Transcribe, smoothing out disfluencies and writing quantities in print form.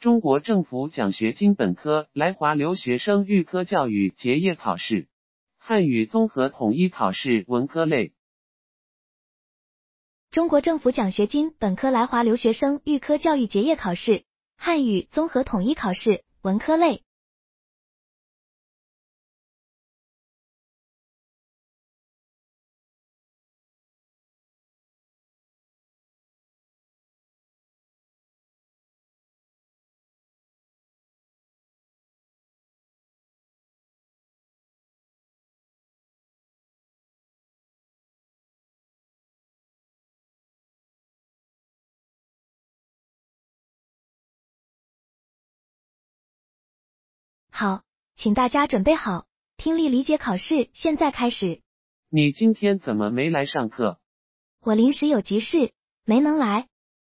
中国政府奖学金本科来华留学生预科教育结业考试，汉语综合统一考试文科类。 中国政府奖学金本科来华留学生预科教育结业考试，汉语综合统一考试文科类。好，请大家准备好，听力理解考试现在开始。 你今天怎么没来上课？ 我临时有急事，没能来。